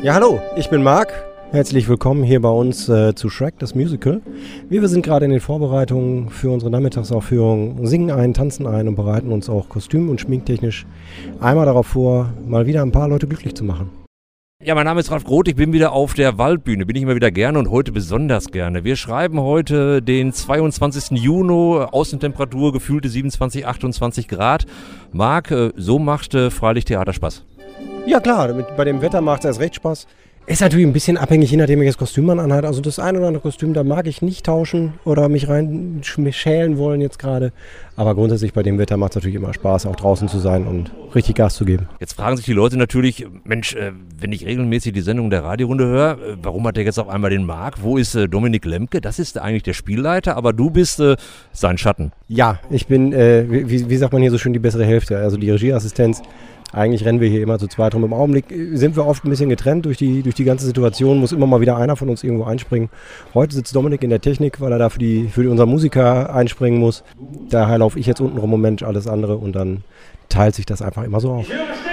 Ja, hallo, ich bin Marc. Herzlich willkommen hier bei uns zu Shrek, das Musical. Wir sind gerade in den Vorbereitungen für unsere Nachmittagsaufführung, singen ein, tanzen ein und bereiten uns auch kostüm- und schminktechnisch einmal darauf vor, mal wieder ein paar Leute glücklich zu machen. Ja, mein Name ist Ralf Groth, ich bin wieder auf der Waldbühne, bin ich immer wieder gerne und heute besonders gerne. Wir schreiben heute den 22. Juni, Außentemperatur gefühlte 27, 28 Grad. Marc, so macht freilich Theater Spaß. Ja klar, bei dem Wetter macht es erst recht Spaß. Ist natürlich ein bisschen abhängig, je nachdem welches Kostüm man anhat. Also das eine oder andere Kostüm, da mag ich nicht tauschen oder mich rein schälen wollen jetzt gerade. Aber grundsätzlich bei dem Wetter macht es natürlich immer Spaß, auch draußen zu sein und richtig Gas zu geben. Jetzt fragen sich die Leute natürlich, Mensch, wenn ich regelmäßig die Sendung der Radiorunde höre, warum hat der jetzt auf einmal den Marc? Wo ist Dominik Lemke? Das ist eigentlich der Spielleiter, aber du bist sein Schatten. Ja, ich bin, wie sagt man hier so schön, die bessere Hälfte, also die Regieassistenz. Eigentlich rennen wir hier immer zu zweit rum. Im Augenblick sind wir oft ein bisschen getrennt durch die ganze Situation. Muss immer mal wieder einer von uns irgendwo einspringen. Heute sitzt Dominik in der Technik, weil er da für unseren Musiker einspringen muss. Daher laufe ich jetzt unten rum und Mensch, alles andere und dann teilt sich das einfach immer so auf.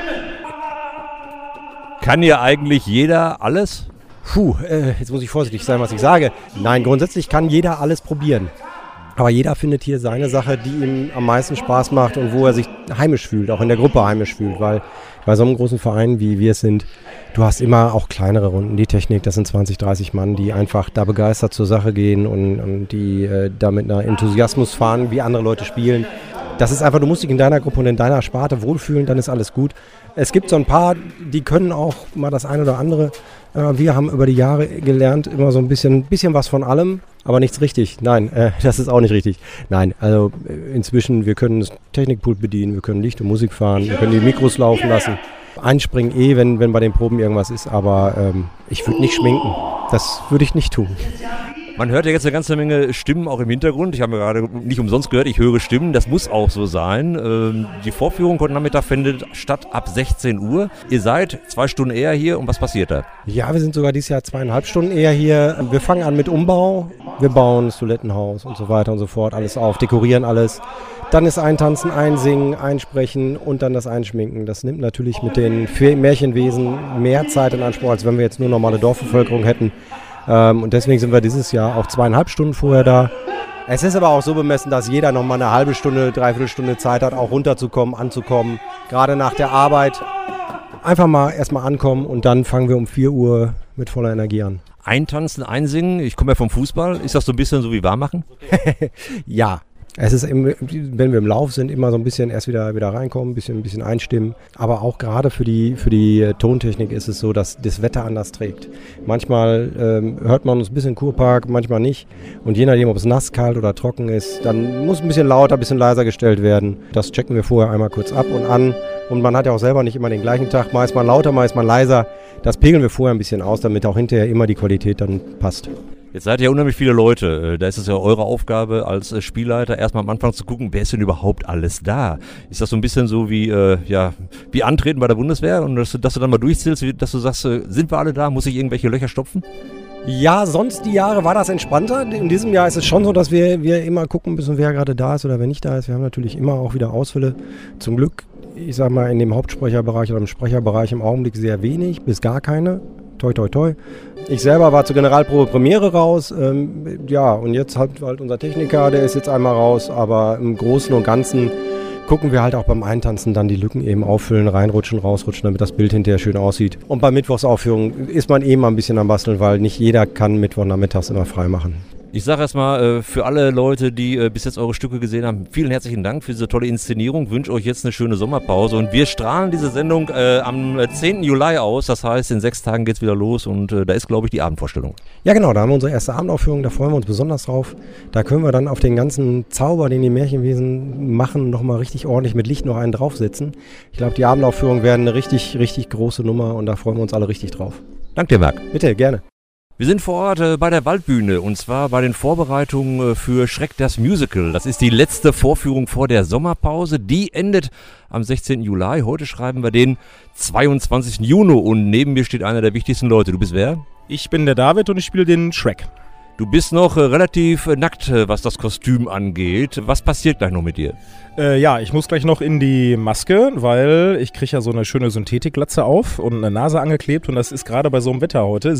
Kann hier eigentlich jeder alles? Jetzt muss ich vorsichtig sein, was ich sage. Nein, grundsätzlich kann jeder alles probieren. Aber jeder findet hier seine Sache, die ihm am meisten Spaß macht und wo er sich heimisch fühlt, auch in der Gruppe heimisch fühlt. Weil bei so einem großen Verein, wie wir es sind, du hast immer auch kleinere Runden. Die Technik, das sind 20, 30 Mann, die einfach da begeistert zur Sache gehen und die da mit einer Enthusiasmus fahren, wie andere Leute spielen. Das ist einfach, du musst dich in deiner Gruppe und in deiner Sparte wohlfühlen, dann ist alles gut. Es gibt so ein paar, die können auch mal das eine oder andere. Wir haben über die Jahre gelernt, immer so ein bisschen was von allem, aber nichts richtig. Nein, das ist auch nicht richtig. Nein, also inzwischen, wir können das Technikpult bedienen, wir können Licht und Musik fahren, wir können die Mikros laufen lassen. Einspringen wenn bei den Proben irgendwas ist, aber ich würde nicht schminken. Das würde ich nicht tun. Man hört ja jetzt eine ganze Menge Stimmen auch im Hintergrund. Ich habe mir gerade nicht umsonst gehört, ich höre Stimmen. Das muss auch so sein. Die Vorführung heute Nachmittag findet statt ab 16 Uhr. Ihr seid 2 Stunden eher hier und was passiert da? Ja, wir sind sogar dieses Jahr 2,5 Stunden eher hier. Wir fangen an mit Umbau. Wir bauen das Toilettenhaus und so weiter und so fort. Alles auf, dekorieren alles. Dann ist Eintanzen, Einsingen, Einsprechen und dann das Einschminken. Das nimmt natürlich mit den Märchenwesen mehr Zeit in Anspruch, als wenn wir jetzt nur normale Dorfbevölkerung hätten. Und deswegen sind wir dieses Jahr auch 2,5 Stunden vorher da. Es ist aber auch so bemessen, dass jeder noch mal eine halbe Stunde, dreiviertel Stunde Zeit hat, auch runterzukommen, anzukommen. Gerade nach der Arbeit einfach mal erstmal ankommen und dann fangen wir um 4 Uhr mit voller Energie an. Eintanzen, einsingen, ich komme ja vom Fußball. Ist das so ein bisschen so wie Warmmachen? Ja. Es ist, wenn wir im Lauf sind, immer so ein bisschen erst wieder reinkommen, ein bisschen einstimmen. Aber auch gerade für die Tontechnik ist es so, dass das Wetter anders trägt. Manchmal hört man uns ein bisschen Kurpark, manchmal nicht. Und je nachdem, ob es nass, kalt oder trocken ist, dann muss ein bisschen lauter, ein bisschen leiser gestellt werden. Das checken wir vorher einmal kurz ab und an. Und man hat ja auch selber nicht immer den gleichen Tag. Mal ist man lauter, mal ist man leiser. Das pegeln wir vorher ein bisschen aus, damit auch hinterher immer die Qualität dann passt. Jetzt seid ihr ja unheimlich viele Leute. Da ist es ja eure Aufgabe als Spielleiter, erstmal am Anfang zu gucken, wer ist denn überhaupt alles da? Ist das so ein bisschen so wie Antreten bei der Bundeswehr und dass du dann mal durchzählst, dass du sagst, sind wir alle da? Muss ich irgendwelche Löcher stopfen? Ja, sonst die Jahre war das entspannter. In diesem Jahr ist es schon so, dass wir immer gucken müssen, wer gerade da ist oder wer nicht da ist. Wir haben natürlich immer auch wieder Ausfälle. Zum Glück, ich sag mal, in dem Hauptsprecherbereich oder im Sprecherbereich im Augenblick sehr wenig, bis gar keine. Toi, toi, toi. Ich selber war zur Generalprobe Premiere raus. Und jetzt halt unser Techniker, der ist jetzt einmal raus. Aber im Großen und Ganzen gucken wir halt auch beim Eintanzen dann die Lücken eben auffüllen, reinrutschen, rausrutschen, damit das Bild hinterher schön aussieht. Und bei Mittwochsaufführung ist man eben mal ein bisschen am Basteln, weil nicht jeder kann Mittwochnachmittags immer frei machen. Ich sage erstmal für alle Leute, die bis jetzt eure Stücke gesehen haben, vielen herzlichen Dank für diese tolle Inszenierung. Wünsche euch jetzt eine schöne Sommerpause und wir strahlen diese Sendung am 10. Juli aus. Das heißt, in 6 Tagen geht's wieder los und da ist, glaube ich, die Abendvorstellung. Ja genau, da haben wir unsere erste Abendaufführung, da freuen wir uns besonders drauf. Da können wir dann auf den ganzen Zauber, den die Märchenwesen machen, nochmal richtig ordentlich mit Licht noch einen draufsetzen. Ich glaube, die Abendaufführung werden eine richtig, richtig große Nummer und da freuen wir uns alle richtig drauf. Danke dir, Marc. Bitte, gerne. Wir sind vor Ort bei der Waldbühne und zwar bei den Vorbereitungen für Shrek das Musical. Das ist die letzte Vorführung vor der Sommerpause. Die endet am 16. Juli. Heute schreiben wir den 22. Juni und neben mir steht einer der wichtigsten Leute. Du bist wer? Ich bin der David und ich spiele den Shrek. Du bist noch relativ nackt, was das Kostüm angeht. Was passiert gleich noch mit dir? Ja, ich muss gleich noch in die Maske, weil ich kriege ja so eine schöne Synthetikglatze auf und eine Nase angeklebt und das ist gerade bei so einem Wetter heute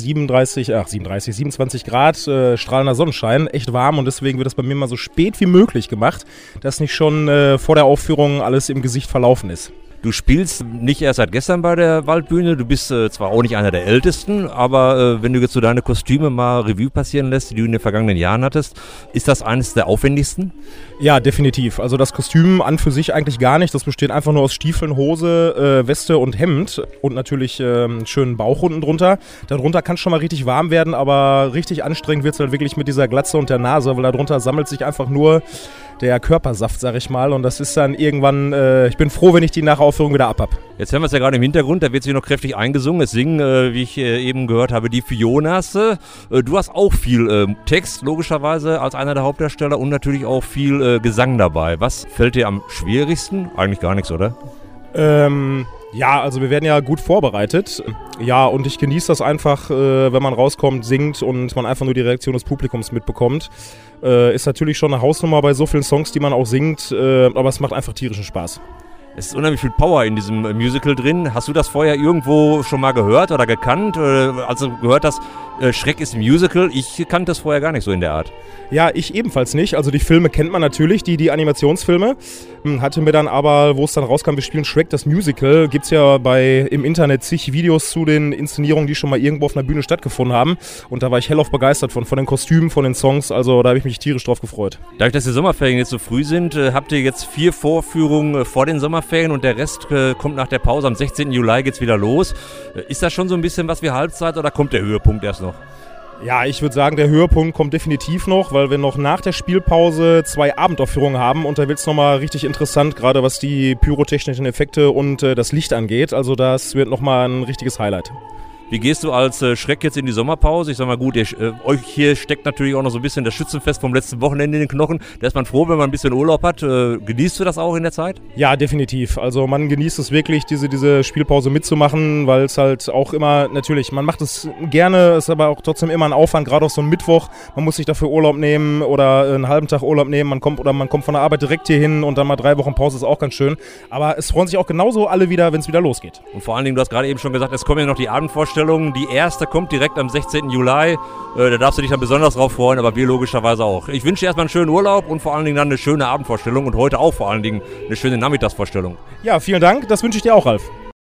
27 Grad, strahlender Sonnenschein, echt warm und deswegen wird das bei mir mal so spät wie möglich gemacht, dass nicht schon vor der Aufführung alles im Gesicht verlaufen ist. Du spielst nicht erst seit gestern bei der Waldbühne, du bist zwar auch nicht einer der Ältesten, aber wenn du jetzt so deine Kostüme mal Revue passieren lässt, die du in den vergangenen Jahren hattest, ist das eines der aufwendigsten? Ja, definitiv. Also das Kostüm an für sich eigentlich gar nicht. Das besteht einfach nur aus Stiefeln, Hose, Weste und Hemd und natürlich einen schönen Bauch unten drunter. Darunter kann es schon mal richtig warm werden, aber richtig anstrengend wird es halt wirklich mit dieser Glatze und der Nase, weil darunter sammelt sich einfach nur der Körpersaft, sag ich mal. Und das ist dann irgendwann, ich bin froh, wenn ich die Nachaufführung wieder ab hab. Jetzt hören wir es ja gerade im Hintergrund, da wird sich noch kräftig eingesungen. Es singen, wie ich eben gehört habe, die Fionas. Du hast auch viel Text, logischerweise, als einer der Hauptdarsteller und natürlich auch viel Gesang dabei. Was fällt dir am schwierigsten? Eigentlich gar nichts, oder? Ja, also wir werden ja gut vorbereitet. Ja, und ich genieße das einfach, wenn man rauskommt, singt und man einfach nur die Reaktion des Publikums mitbekommt. Ist natürlich schon eine Hausnummer bei so vielen Songs, die man auch singt, aber es macht einfach tierischen Spaß. Es ist unheimlich viel Power in diesem Musical drin. Hast du das vorher irgendwo schon mal gehört oder gekannt? Also gehört das, Schreck ist ein Musical? Ich kannte das vorher gar nicht so in der Art. Ja, ich ebenfalls nicht. Also die Filme kennt man natürlich, die Animationsfilme. Hatte mir dann aber, wo es dann rauskam, wir spielen Shrek, das Musical, gibt es ja im Internet zig Videos zu den Inszenierungen, die schon mal irgendwo auf einer Bühne stattgefunden haben. Und da war ich hellauf begeistert von den Kostümen, von den Songs. Also da habe ich mich tierisch drauf gefreut. Dadurch, dass die Sommerferien jetzt so früh sind, habt ihr jetzt 4 Vorführungen vor den Sommerferien und der Rest kommt nach der Pause. Am 16. Juli geht's wieder los. Ist das schon so ein bisschen was wie Halbzeit oder kommt der Höhepunkt erst noch? Ja, ich würde sagen, der Höhepunkt kommt definitiv noch, weil wir noch nach der Spielpause 2 Abendaufführungen haben und da wird es nochmal richtig interessant, gerade was die pyrotechnischen Effekte und das Licht angeht. Also das wird nochmal ein richtiges Highlight. Wie gehst du als Schreck jetzt in die Sommerpause? Ich sag mal gut, euch hier steckt natürlich auch noch so ein bisschen das Schützenfest vom letzten Wochenende in den Knochen. Da ist man froh, wenn man ein bisschen Urlaub hat. Genießt du das auch in der Zeit? Ja, definitiv. Also man genießt es wirklich, diese Spielpause mitzumachen, weil es halt auch immer, natürlich, man macht es gerne, ist aber auch trotzdem immer ein Aufwand, gerade auf so einem Mittwoch. Man muss sich dafür Urlaub nehmen oder einen halben Tag Urlaub nehmen. Man kommt von der Arbeit direkt hier hin und dann mal 3 Wochen Pause ist auch ganz schön. Aber es freuen sich auch genauso alle wieder, wenn es wieder losgeht. Und vor allen Dingen, du hast gerade eben schon gesagt, es kommen ja noch die Abendvorstellungen. Die erste kommt direkt am 16. Juli. Da darfst du dich dann besonders drauf freuen, aber wir logischerweise auch. Ich wünsche dir erstmal einen schönen Urlaub und vor allen Dingen dann eine schöne Abendvorstellung und heute auch vor allen Dingen eine schöne Nachmittagsvorstellung. Ja, vielen Dank. Das wünsche ich dir auch, Ralf.